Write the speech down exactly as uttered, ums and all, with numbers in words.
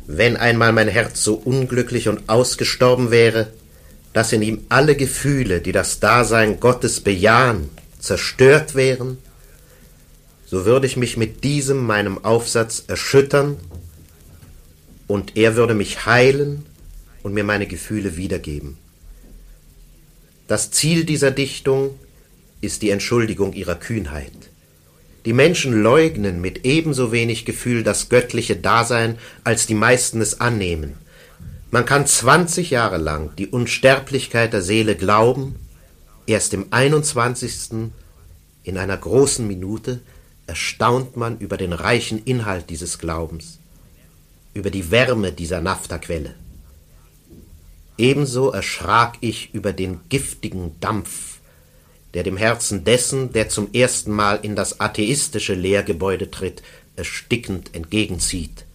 Wenn einmal mein Herz so unglücklich und ausgestorben wäre, dass in ihm alle Gefühle, die das Dasein Gottes bejahen, zerstört wären, so würde ich mich mit diesem meinem Aufsatz erschüttern und er würde mich heilen und mir meine Gefühle wiedergeben. Das Ziel dieser Dichtung ist die Entschuldigung ihrer Kühnheit. Die Menschen leugnen mit ebenso wenig Gefühl das göttliche Dasein, als die meisten es annehmen. Man kann zwanzig Jahre lang die Unsterblichkeit der Seele glauben, erst im einundzwanzigsten in einer großen Minute erstaunt man über den reichen Inhalt dieses Glaubens, über die Wärme dieser Naphthaquelle. Ebenso erschrak ich über den giftigen Dampf, der dem Herzen dessen, der zum ersten Mal in das atheistische Lehrgebäude tritt, erstickend entgegenzieht.